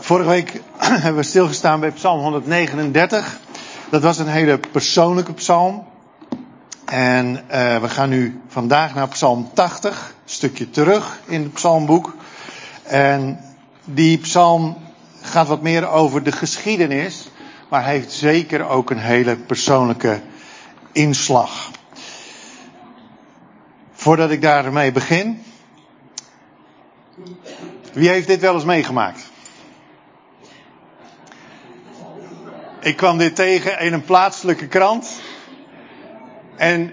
Vorige week hebben we stilgestaan bij Psalm 139. Dat was een hele persoonlijke psalm. En we gaan nu vandaag naar Psalm 80, een stukje terug in het psalmboek. En die psalm gaat wat meer over de geschiedenis, maar heeft zeker ook een hele persoonlijke inslag. Voordat ik daarmee begin, wie heeft dit wel eens meegemaakt? Ik kwam dit tegen in een plaatselijke krant. En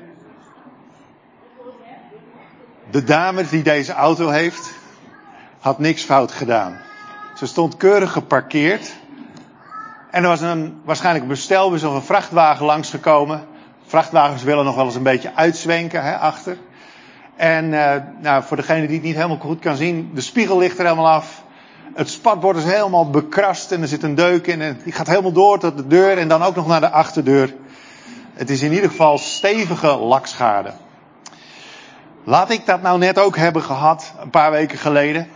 de dame die deze auto heeft, had niks fout gedaan. Ze stond keurig geparkeerd. En er was waarschijnlijk een bestelbus of een vrachtwagen langsgekomen. Vrachtwagens willen nog wel eens een beetje uitzwenken achter. En voor degene die het niet helemaal goed kan zien, de spiegel ligt er helemaal af. Het spatbord is helemaal bekrast en er zit een deuk in. En die gaat helemaal door tot de deur en dan ook nog naar de achterdeur. Het is in ieder geval stevige lakschade. Laat ik dat nou net ook hebben gehad, een paar weken geleden.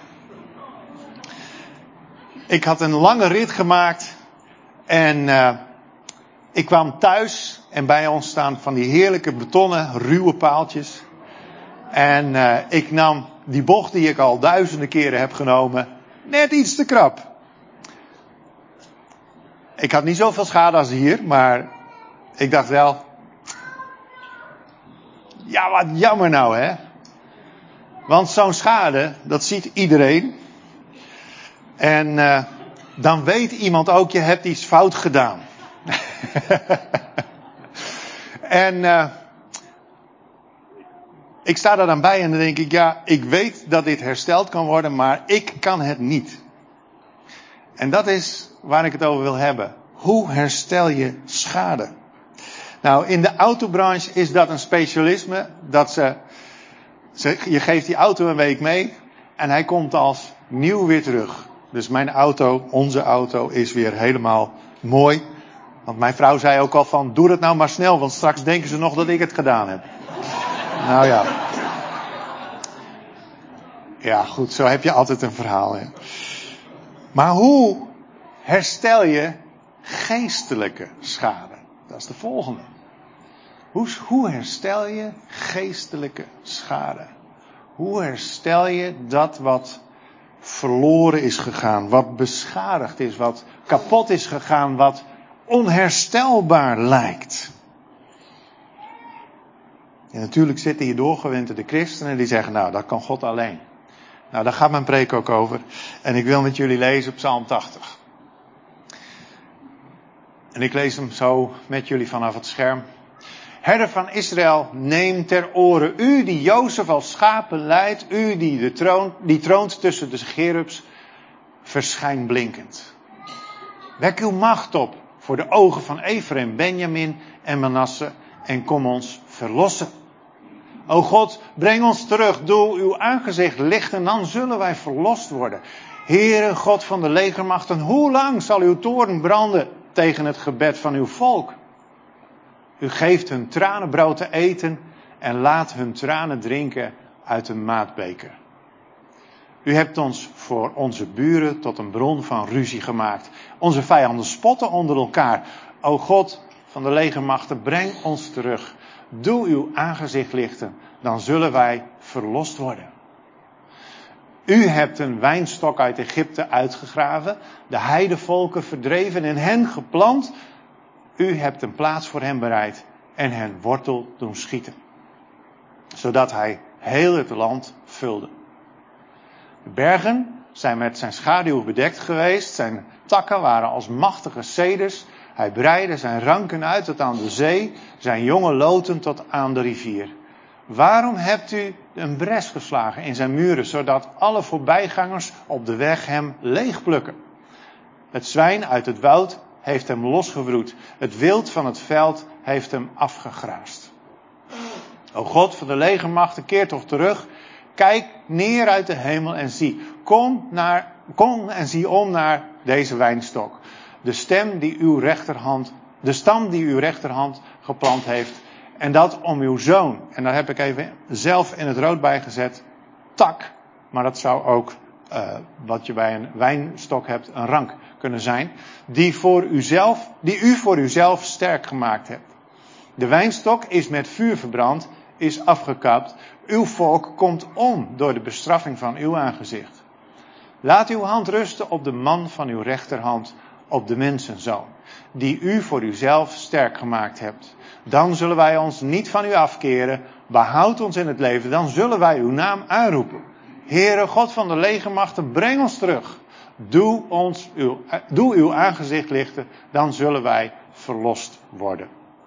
Ik had een lange rit gemaakt en ik kwam thuis en bij ons staan van die heerlijke betonnen ruwe paaltjes. En ik nam die bocht die ik al duizenden keren heb genomen, net iets te krap. Ik had niet zoveel schade als hier, maar ik dacht wel, ja wat jammer nou hè. Want zo'n schade, dat ziet iedereen. En dan weet iemand ook, je hebt iets fout gedaan. En ik sta daar dan bij en dan denk ik, ja, ik weet dat dit hersteld kan worden, maar ik kan het niet. En dat is waar ik het over wil hebben. Hoe herstel je schade? Nou, in de autobranche is dat een specialisme, dat je geeft die auto een week mee en hij komt als nieuw weer terug. Dus mijn auto, onze auto, is weer helemaal mooi. Want mijn vrouw zei ook al van, doe het nou maar snel, want straks denken ze nog dat ik het gedaan heb. Nou ja. Ja, goed, zo heb je altijd een verhaal. Hè. Maar hoe herstel je geestelijke schade? Dat is de volgende. Hoe herstel je geestelijke schade? Hoe herstel je dat wat verloren is gegaan, wat beschadigd is, wat kapot is gegaan, wat onherstelbaar lijkt? En natuurlijk zitten hier doorgewinterde christenen die zeggen, nou, dat kan God alleen. Nou, daar gaat mijn preek ook over. En ik wil met jullie lezen Psalm 80. En ik lees hem zo met jullie vanaf het scherm. Herder van Israël, neem ter oren, u die Jozef als schapen leidt, u die troont tussen de cherubs, verschijn blinkend. Wek uw macht op voor de ogen van Ephraim, Benjamin en Manasse en kom ons verlossen. O God, breng ons terug, doe uw aangezicht lichten, dan zullen wij verlost worden. Heere God van de legermachten, hoe lang zal uw toorn branden tegen het gebed van uw volk? U geeft hun tranenbrood te eten en laat hun tranen drinken uit een maatbeker. U hebt ons voor onze buren tot een bron van ruzie gemaakt. Onze vijanden spotten onder elkaar. O God van de legermachten, breng ons terug. Doe uw aangezicht lichten, dan zullen wij verlost worden. U hebt een wijnstok uit Egypte uitgegraven, de heidevolken verdreven en hen geplant. U hebt een plaats voor hen bereid en hen wortel doen schieten, zodat hij heel het land vulde. De bergen zijn met zijn schaduw bedekt geweest, zijn takken waren als machtige ceders. Hij breidde zijn ranken uit tot aan de zee, zijn jonge loten tot aan de rivier. Waarom hebt u een bres geslagen in zijn muren, zodat alle voorbijgangers op de weg hem leegplukken? Het zwijn uit het woud heeft hem losgewroet. Het wild van het veld heeft hem afgegraast. O God van de legermachten, keer toch terug. Kijk neer uit de hemel en zie. Kom en zie om naar deze wijnstok. De stam die uw rechterhand geplant heeft. En dat om uw zoon. En daar heb ik even zelf in het rood bij gezet. Tak. Maar dat zou ook wat je bij een wijnstok hebt, een rank kunnen zijn, die u voor uzelf sterk gemaakt hebt. De wijnstok is met vuur verbrand, is afgekapt. Uw volk komt om door de bestraffing van uw aangezicht. Laat uw hand rusten op de man van uw rechterhand, op de mensenzoon, die u voor uzelf sterk gemaakt hebt. Dan zullen wij ons niet van u afkeren. Behoud ons in het leven, dan zullen wij uw naam aanroepen. Heere God van de legermachten, breng ons terug. Doe uw aangezicht lichten, dan zullen wij verlost worden.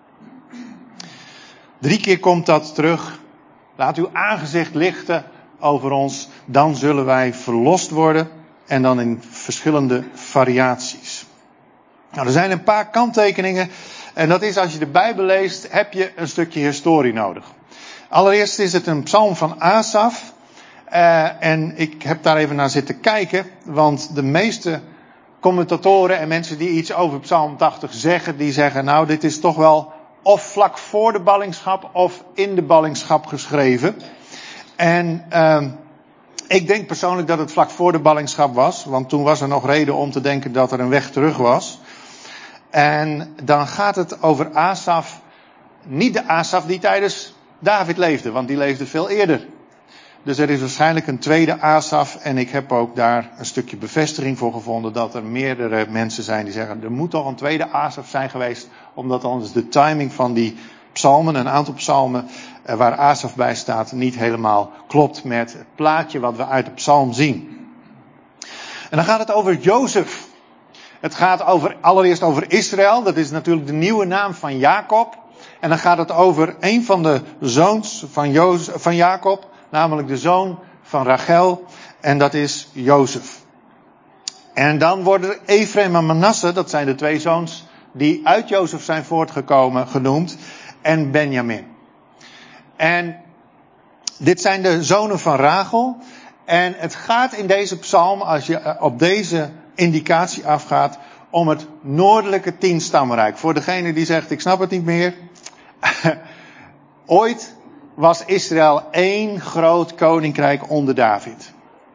3 keer komt dat terug. Laat uw aangezicht lichten over ons, dan zullen wij verlost worden. En dan in verschillende variaties. Nou, er zijn een paar kanttekeningen. En dat is, als je de Bijbel leest, heb je een stukje historie nodig. Allereerst is het een psalm van Asaf. En ik heb daar even naar zitten kijken. Want de meeste commentatoren en mensen die iets over Psalm 80 zeggen, die zeggen, nou, dit is toch wel of vlak voor de ballingschap of in de ballingschap geschreven. En ik denk persoonlijk dat het vlak voor de ballingschap was. Want toen was er nog reden om te denken dat er een weg terug was. En dan gaat het over Asaf. Niet de Asaf die tijdens David leefde, want die leefde veel eerder. Dus er is waarschijnlijk een tweede Asaf. En ik heb ook daar een stukje bevestiging voor gevonden dat er meerdere mensen zijn die zeggen, er moet toch een tweede Asaf zijn geweest. Omdat anders de timing van die psalmen, een aantal psalmen waar Asaf bij staat, niet helemaal klopt met het plaatje wat we uit de psalm zien. En dan gaat het over Jozef. Het gaat allereerst over Israël. Dat is natuurlijk de nieuwe naam van Jacob. En dan gaat het over een van de zoons van Jacob. Namelijk de zoon van Rachel. En dat is Jozef. En dan worden Efraim en Manasse, dat zijn de 2 zoons die uit Jozef zijn voortgekomen, genoemd. En Benjamin. En dit zijn de zonen van Rachel. En het gaat in deze psalm, als je op deze indicatie afgaat, om het noordelijke 10-stammenrijk. Voor degene die zegt, ik snap het niet meer. Ooit was Israël 1 groot koninkrijk onder David.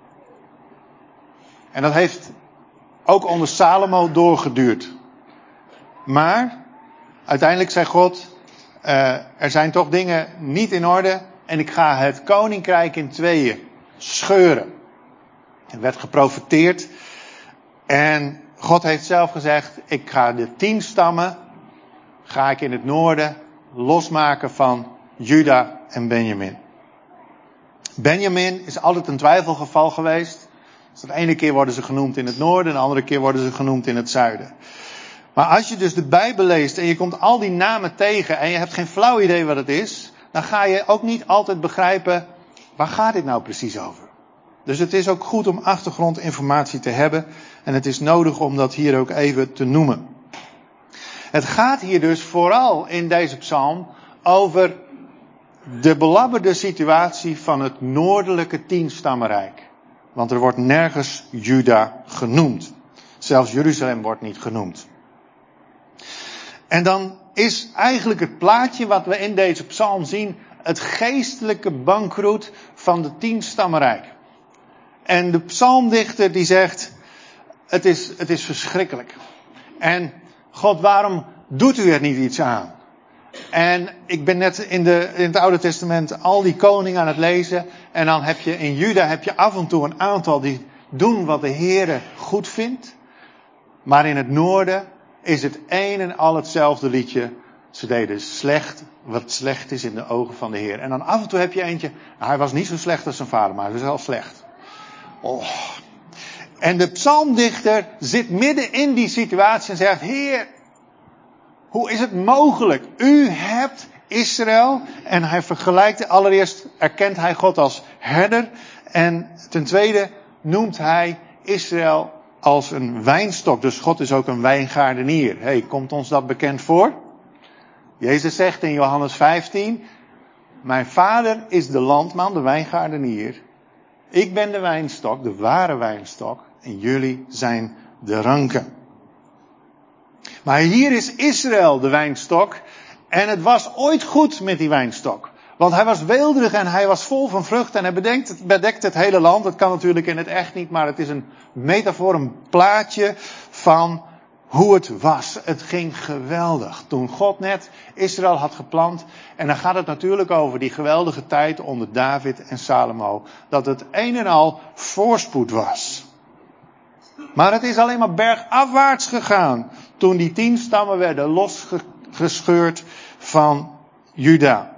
En dat heeft ook onder Salomo doorgeduurd. Maar uiteindelijk zei God, er zijn toch dingen niet in orde en ik ga het koninkrijk in 2 scheuren. Er werd geprofeteerd en God heeft zelf gezegd, ik ga de 10 stammen, ga ik in het noorden losmaken van Juda en Benjamin. Benjamin is altijd een twijfelgeval geweest. Dus de ene keer worden ze genoemd in het noorden, de andere keer worden ze genoemd in het zuiden. Maar als je dus de Bijbel leest en je komt al die namen tegen en je hebt geen flauw idee wat het is, dan ga je ook niet altijd begrijpen, waar gaat dit nou precies over? Dus het is ook goed om achtergrondinformatie te hebben en het is nodig om dat hier ook even te noemen. Het gaat hier dus vooral in deze psalm over de belabberde situatie van het noordelijke 10-stammenrijk. Want er wordt nergens Juda genoemd. Zelfs Jeruzalem wordt niet genoemd. En dan is eigenlijk het plaatje wat we in deze psalm zien het geestelijke bankroet van de 10-stammenrijk. En de psalmdichter die zegt, het is verschrikkelijk. En God, waarom doet u er niet iets aan? En ik ben net in het Oude Testament al die koningen aan het lezen. En dan heb je in Juda af en toe een aantal die doen wat de Heere goed vindt. Maar in het noorden is het een en al hetzelfde liedje. Ze deden slecht wat slecht is in de ogen van de Heer. En dan af en toe heb je eentje, nou, hij was niet zo slecht als zijn vader, maar hij was wel slecht. Oh. En de psalmdichter zit midden in die situatie en zegt, Heer, hoe is het mogelijk? U hebt Israël. En hij vergelijkt, allereerst erkent hij God als herder. En ten tweede noemt hij Israël als een wijnstok. Dus God is ook een wijngaardenier. Hey, komt ons dat bekend voor? Jezus zegt in Johannes 15, mijn vader is de landman, de wijngaardenier. Ik ben de wijnstok, de ware wijnstok. En jullie zijn de ranken. Maar hier is Israël de wijnstok. En het was ooit goed met die wijnstok. Want hij was weelderig en hij was vol van vrucht en hij bedekte het hele land. Dat kan natuurlijk in het echt niet, maar het is een metafoor, een plaatje van hoe het was. Het ging geweldig. Toen God net Israël had geplant. En dan gaat het natuurlijk over die geweldige tijd onder David en Salomo. Dat het een en al voorspoed was. Maar het is alleen maar bergafwaarts gegaan. Toen die 10 stammen werden losgescheurd van Juda.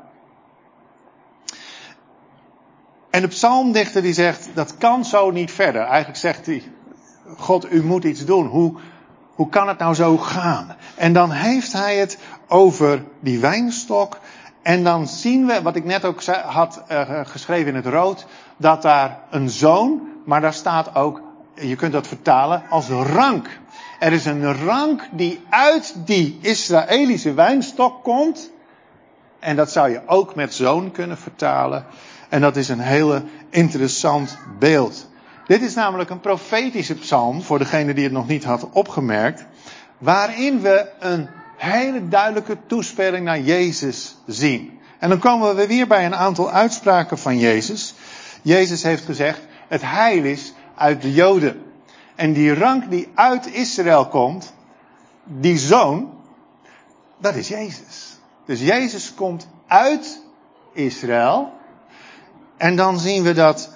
En de psalmdichter die zegt, dat kan zo niet verder. Eigenlijk zegt hij, God, u moet iets doen. Hoe kan het nou zo gaan? En dan heeft hij het over die wijnstok. En dan zien we, wat ik net ook had geschreven in het rood, dat daar een zoon, maar daar staat ook, je kunt dat vertalen als rank. Er is een rank die uit die Israëlische wijnstok komt. En dat zou je ook met zoon kunnen vertalen. En dat is een hele interessant beeld. Dit is namelijk een profetische psalm, voor degene die het nog niet had opgemerkt, waarin we een hele duidelijke toespeling naar Jezus zien. En dan komen we weer bij een aantal uitspraken van Jezus. Jezus heeft gezegd, het heil is uit de Joden. En die rank die uit Israël komt, die zoon, dat is Jezus. Dus Jezus komt uit Israël. En dan zien we dat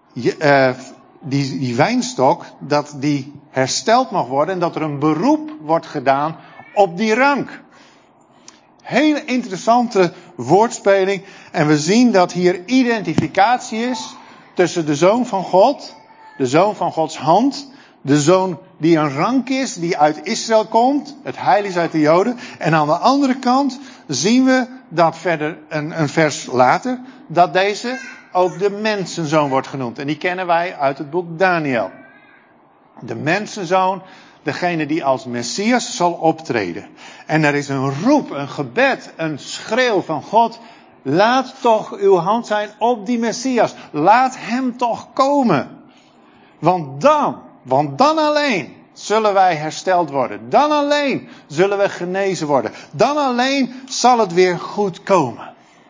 die wijnstok, dat die hersteld mag worden en dat er een beroep wordt gedaan op die rank. Hele interessante woordspeling. En we zien dat hier identificatie is tussen de Zoon van God, de Zoon van Gods hand, de Zoon die een rank is, die uit Israël komt, het heil is uit de Joden. En aan de andere kant zien we dat verder een vers later, dat deze ook de mensenzoon wordt genoemd. En die kennen wij uit het boek Daniel. De mensenzoon, degene die als Messias zal optreden. En er is een roep, een gebed, een schreeuw van God. Laat toch uw hand zijn op die Messias. Laat hem toch komen. Want dan alleen zullen wij hersteld worden. Dan alleen zullen we genezen worden. Dan alleen zal het weer goed komen.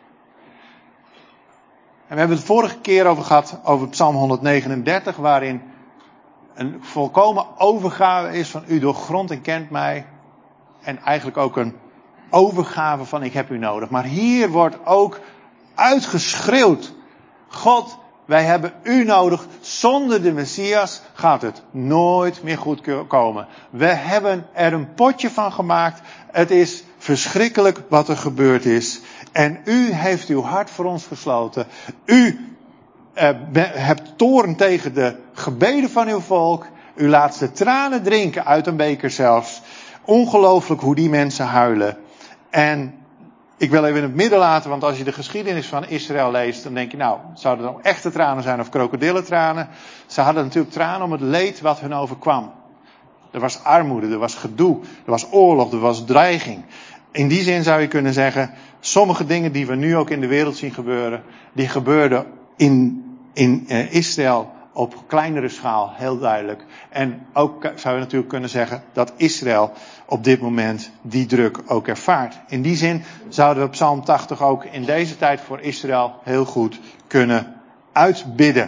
En we hebben het vorige keer over gehad, over Psalm 139, waarin een volkomen overgave is van u doorgrondt en kent mij. En eigenlijk ook een overgave van ik heb u nodig. Maar hier wordt ook uitgeschreeuwd. God, wij hebben u nodig. Zonder de Messias gaat het nooit meer goed komen. We hebben er een potje van gemaakt. Het is verschrikkelijk wat er gebeurd is. En u heeft uw hart voor ons gesloten. U hebt toorn tegen de gebeden van uw volk. U laat ze tranen drinken uit een beker zelfs. Ongelooflijk hoe die mensen huilen. En ik wil even in het midden laten, want als je de geschiedenis van Israël leest, dan denk je, nou, zouden het nou echte tranen zijn of krokodillentranen? Ze hadden natuurlijk tranen om het leed wat hun overkwam. Er was armoede, er was gedoe, er was oorlog, er was dreiging. In die zin zou je kunnen zeggen, sommige dingen die we nu ook in de wereld zien gebeuren, die gebeurden in Israël op kleinere schaal, heel duidelijk. En ook zou je natuurlijk kunnen zeggen dat Israël op dit moment die druk ook ervaart. In die zin zouden we Psalm 80 ook in deze tijd voor Israël heel goed kunnen uitbidden.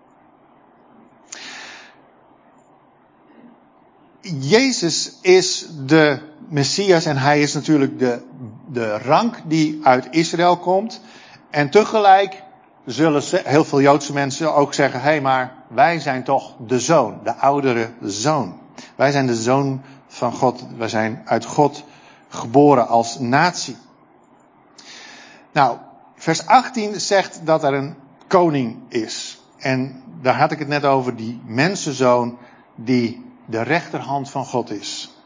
Jezus is de Messias en hij is natuurlijk de rank die uit Israël komt. En tegelijk zullen heel veel Joodse mensen ook zeggen, hé, maar wij zijn toch de zoon, de oudere zoon. Wij zijn de zoon van God, wij zijn uit God geboren als natie. Nou, vers 18 zegt dat er een koning is. En daar had ik het net over, die mensenzoon die de rechterhand van God is.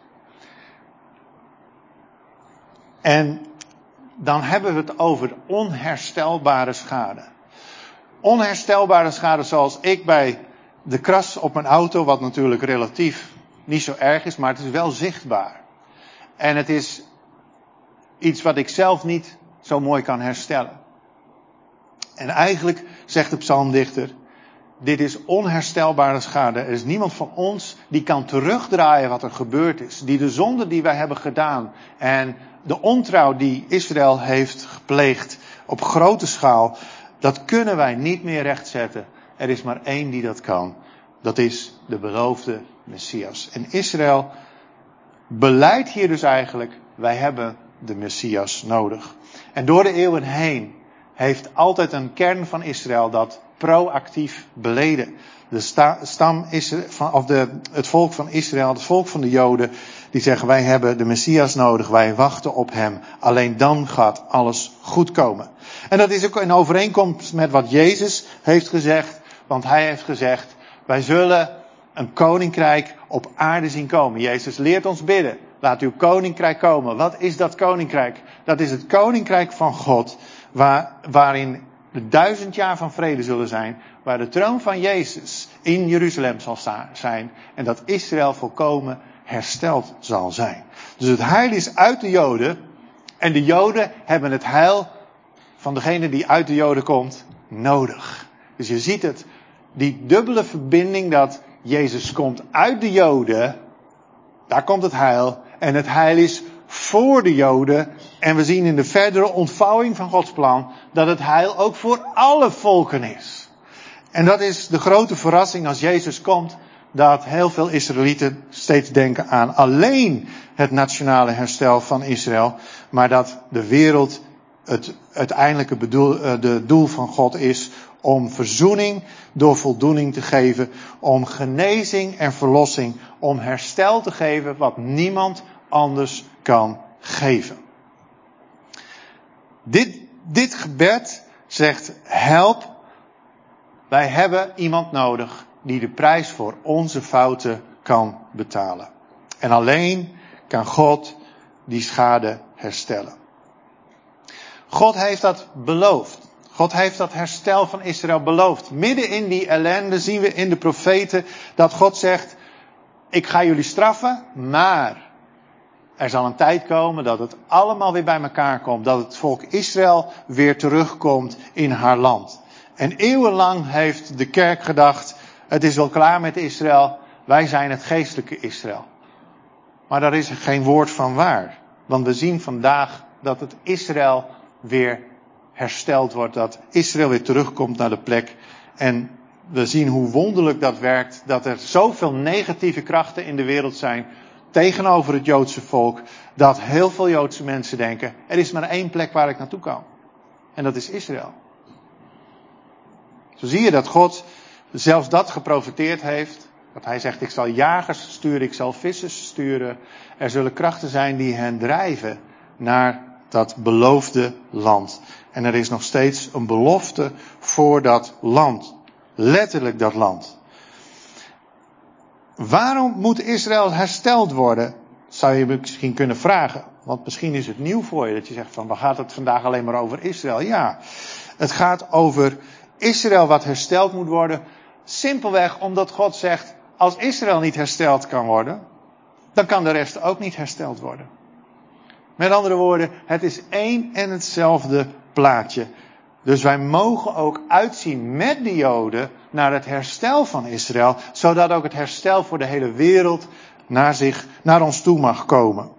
En dan hebben we het over onherstelbare schade. Onherstelbare schade zoals ik bij de kras op mijn auto, wat natuurlijk relatief niet zo erg is, maar het is wel zichtbaar. En het is iets wat ik zelf niet zo mooi kan herstellen. En eigenlijk zegt de psalmdichter, dit is onherstelbare schade. Er is niemand van ons die kan terugdraaien wat er gebeurd is. Die de zonde die wij hebben gedaan en de ontrouw die Israël heeft gepleegd op grote schaal. Dat kunnen wij niet meer rechtzetten. Er is maar één die dat kan. Dat is de beloofde Messias. En Israël belijdt hier dus eigenlijk, wij hebben de Messias nodig. En door de eeuwen heen heeft altijd een kern van Israël dat proactief beleden. Het volk van Israël, het volk van de Joden, die zeggen wij hebben de Messias nodig, wij wachten op hem. Alleen dan gaat alles goed komen. En dat is ook in overeenkomst met wat Jezus heeft gezegd, want hij heeft gezegd, wij zullen een koninkrijk op aarde zien komen. Jezus leert ons bidden. Laat uw koninkrijk komen. Wat is dat koninkrijk? Dat is het koninkrijk van God. Waarin de 1000 jaar van vrede zullen zijn. Waar de troon van Jezus in Jeruzalem zal zijn. En dat Israël volkomen hersteld zal zijn. Dus het heil is uit de Joden. En de Joden hebben het heil van degene die uit de Joden komt nodig. Dus je ziet het. Die dubbele verbinding dat Jezus komt uit de Joden. Daar komt het heil. En het heil is voor de Joden. En we zien in de verdere ontvouwing van Gods plan dat het heil ook voor alle volken is. En dat is de grote verrassing als Jezus komt. Dat heel veel Israëlieten steeds denken aan alleen het nationale herstel van Israël. Maar dat de wereld het uiteindelijke doel van God is om verzoening door voldoening te geven. Om genezing en verlossing. Om herstel te geven wat niemand anders kan geven. Dit gebed zegt help. Wij hebben iemand nodig die de prijs voor onze fouten kan betalen. En alleen kan God die schade herstellen. God heeft dat beloofd. God heeft dat herstel van Israël beloofd. Midden in die ellende zien we in de profeten dat God zegt, ik ga jullie straffen, maar er zal een tijd komen dat het allemaal weer bij elkaar komt. Dat het volk Israël weer terugkomt in haar land. En eeuwenlang heeft de kerk gedacht, het is wel klaar met Israël, wij zijn het geestelijke Israël. Maar daar is geen woord van waar. Want we zien vandaag dat het Israël weer hersteld wordt. Dat Israël weer terugkomt naar de plek. En we zien hoe wonderlijk dat werkt. Dat er zoveel negatieve krachten in de wereld zijn tegenover het Joodse volk. Dat heel veel Joodse mensen denken, er is maar één plek waar ik naartoe kan. En dat is Israël. Zo zie je dat God zelfs dat geprofeteerd heeft. Dat hij zegt, ik zal jagers sturen, ik zal vissers sturen. Er zullen krachten zijn die hen drijven naar dat beloofde land. En er is nog steeds een belofte voor dat land. Letterlijk dat land. Waarom moet Israël hersteld worden? Zou je misschien kunnen vragen. Want misschien is het nieuw voor je dat je zegt van, waar gaat het vandaag alleen maar over Israël? Ja, het gaat over Israël wat hersteld moet worden. Simpelweg omdat God zegt, als Israël niet hersteld kan worden, dan kan de rest ook niet hersteld worden. Met andere woorden, het is één en hetzelfde plaatje. Dus wij mogen ook uitzien met de Joden naar het herstel van Israël, zodat ook het herstel voor de hele wereld naar ons toe mag komen.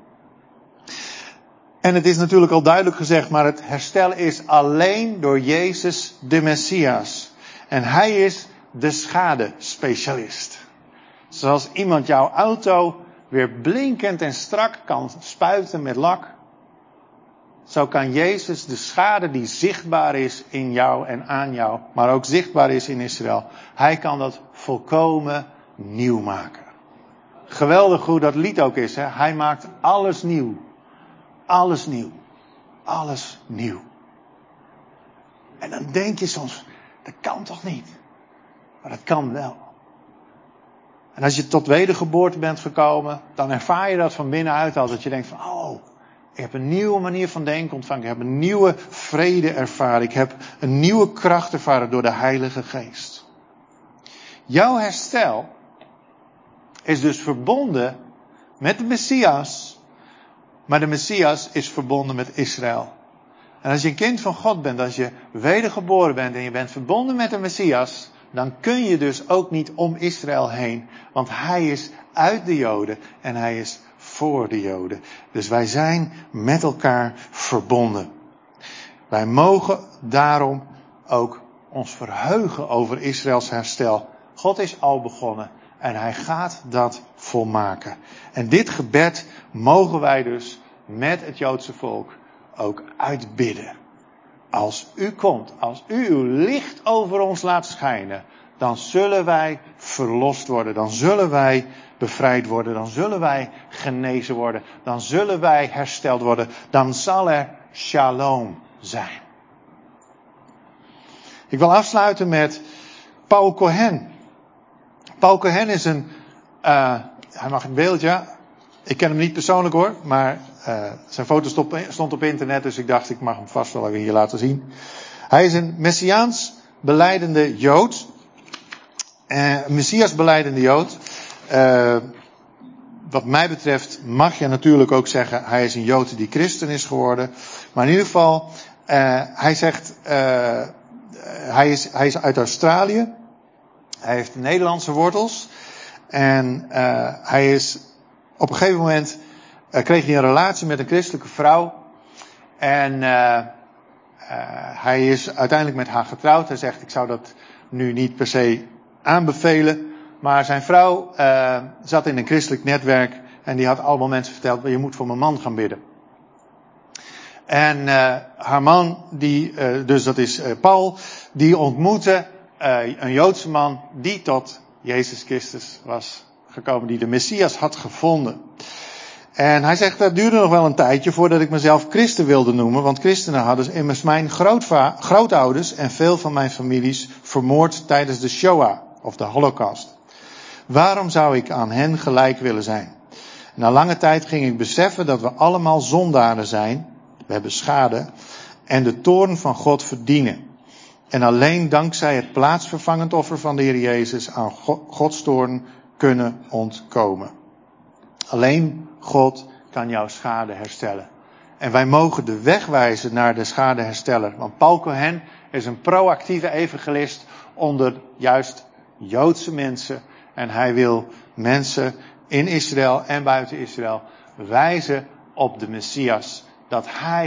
En het is natuurlijk al duidelijk gezegd, maar het herstel is alleen door Jezus de Messias. En hij is de schadespecialist. Zoals iemand jouw auto weer blinkend en strak kan spuiten met lak, zo kan Jezus de schade die zichtbaar is in jou en aan jou, maar ook zichtbaar is in Israël, hij kan dat volkomen nieuw maken. Geweldig hoe dat lied ook is, hè? Hij maakt alles nieuw. Alles nieuw. Alles nieuw. En dan denk je soms, dat kan toch niet? Maar dat kan wel. En als je tot wedergeboorte bent gekomen, dan ervaar je dat van binnenuit als dat je denkt van, oh, ik heb een nieuwe manier van denken ontvangen. Ik heb een nieuwe vrede ervaren. Ik heb een nieuwe kracht ervaren door de Heilige Geest. Jouw herstel is dus verbonden met de Messias. Maar de Messias is verbonden met Israël. En als je een kind van God bent, als je wedergeboren bent en je bent verbonden met de Messias, dan kun je dus ook niet om Israël heen. Want hij is uit de Joden en hij is voor de Joden. Dus wij zijn met elkaar verbonden. Wij mogen daarom ook ons verheugen over Israëls herstel. God is al begonnen en hij gaat dat volmaken. En dit gebed mogen wij dus met het Joodse volk ook uitbidden. Als u komt, als u uw licht over ons laat schijnen, dan zullen wij verlost worden. Dan zullen wij bevrijd worden. Dan zullen wij genezen worden. Dan zullen wij hersteld worden. Dan zal er shalom zijn. Ik wil afsluiten met Paul Cohen. Paul Cohen is hij mag in beeld, ja. Ik ken hem niet persoonlijk hoor, maar zijn foto stond op internet, dus ik dacht ik mag hem vast wel even hier laten zien. Hij is een Messiaans belijdende Jood. Messias belijdende Jood. Wat mij betreft mag je natuurlijk ook zeggen, hij is een Jood die christen is geworden. Maar in ieder geval, hij zegt, hij is uit Australië. Hij heeft Nederlandse wortels. En hij is op een gegeven moment kreeg hij een relatie met een christelijke vrouw. En hij is uiteindelijk met haar getrouwd. Hij zegt, ik zou dat nu niet per se aanbevelen. Maar zijn vrouw zat in een christelijk netwerk. En die had allemaal mensen verteld, je moet voor mijn man gaan bidden. En haar man, dus dat is Paul, die ontmoette een Joodse man die tot Jezus Christus was gekomen, die de Messias had gevonden. En hij zegt, dat duurde nog wel een tijdje voordat ik mezelf christen wilde noemen, want christenen hadden immers mijn grootouders en veel van mijn families vermoord tijdens de Shoah, of de Holocaust. Waarom zou ik aan hen gelijk willen zijn? Na lange tijd ging ik beseffen dat we allemaal zondaren zijn, we hebben schade, en de toorn van God verdienen. En alleen dankzij het plaatsvervangend offer van de Heer Jezus aan Gods toorn kunnen ontkomen. Alleen God kan jouw schade herstellen. En wij mogen de weg wijzen naar de schadehersteller. Want Paul Cohen is een proactieve evangelist onder juist Joodse mensen. En hij wil mensen in Israël en buiten Israël wijzen op de Messias. Dat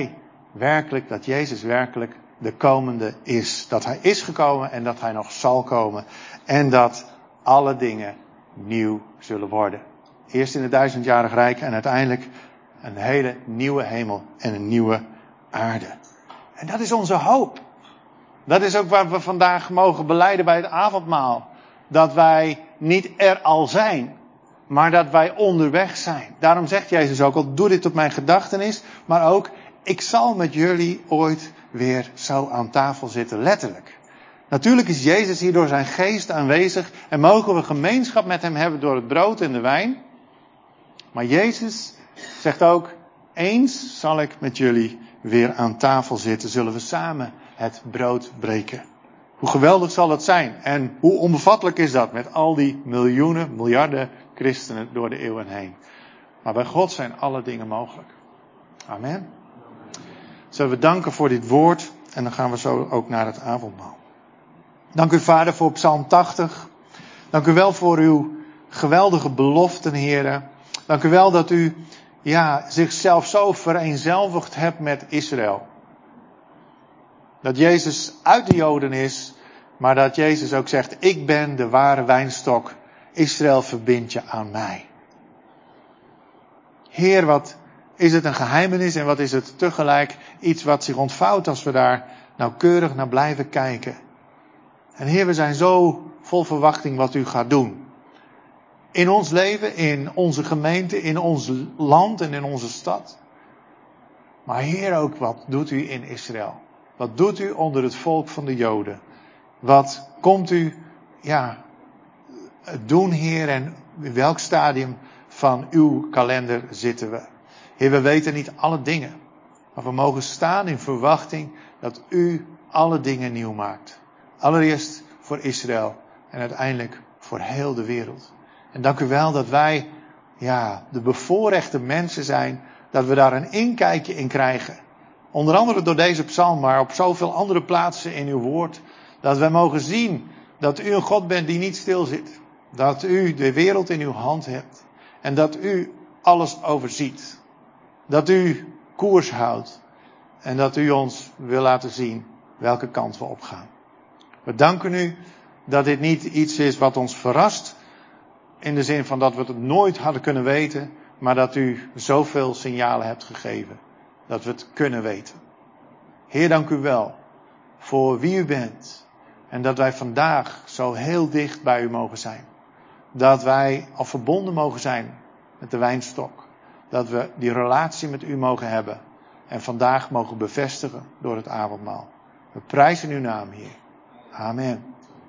dat Jezus werkelijk de komende is. Dat hij is gekomen en dat hij nog zal komen. En dat alle dingen nieuw zullen worden. Eerst in het 1000-jarig rijk en uiteindelijk een hele nieuwe hemel en een nieuwe aarde. En dat is onze hoop. Dat is ook waar we vandaag mogen belijden bij het avondmaal. Dat wij niet er al zijn, maar dat wij onderweg zijn. Daarom zegt Jezus ook al, doe dit tot mijn gedachtenis, maar ook, ik zal met jullie ooit weer zo aan tafel zitten, letterlijk. Natuurlijk is Jezus hier door zijn geest aanwezig en mogen we gemeenschap met hem hebben door het brood en de wijn. Maar Jezus zegt ook, eens zal ik met jullie weer aan tafel zitten, zullen we samen het brood breken. Hoe geweldig zal dat zijn en hoe onbevattelijk is dat met al die miljoenen, miljarden christenen door de eeuwen heen. Maar bij God zijn alle dingen mogelijk. Amen. Zullen we danken voor dit woord en dan gaan we zo ook naar het avondmaal. Dank u Vader voor Psalm 80. Dank u wel voor uw geweldige beloften, Heere. Dank u wel dat u zichzelf zo vereenzelvigd hebt met Israël. Dat Jezus uit de Joden is, maar dat Jezus ook zegt, ik ben de ware wijnstok. Israël verbindt je aan mij. Heer, wat is het een geheimenis en wat is het tegelijk iets wat zich ontvouwt als we daar nauwkeurig naar blijven kijken. En Heer, we zijn zo vol verwachting wat u gaat doen. In ons leven, in onze gemeente, in ons land en in onze stad. Maar Heer ook, wat doet u in Israël? Wat doet u onder het volk van de Joden? Wat komt u doen, Heer, en in welk stadium van uw kalender zitten we? Heer, we weten niet alle dingen. Maar we mogen staan in verwachting dat u alle dingen nieuw maakt. Allereerst voor Israël en uiteindelijk voor heel de wereld. En dank u wel dat wij de bevoorrechte mensen zijn, dat we daar een inkijkje in krijgen. Onder andere door deze psalm, maar op zoveel andere plaatsen in uw woord. Dat wij mogen zien dat u een God bent die niet stilzit. Dat u de wereld in uw hand hebt. En dat u alles overziet. Dat u koers houdt. En dat u ons wil laten zien welke kant we opgaan. We danken u dat dit niet iets is wat ons verrast. In de zin van dat we het nooit hadden kunnen weten. Maar dat u zoveel signalen hebt gegeven. Dat we het kunnen weten. Heer, dank u wel voor wie u bent. En dat wij vandaag zo heel dicht bij u mogen zijn. Dat wij al verbonden mogen zijn met de wijnstok. Dat we die relatie met u mogen hebben. En vandaag mogen bevestigen door het avondmaal. We prijzen uw naam, Heer. Amen.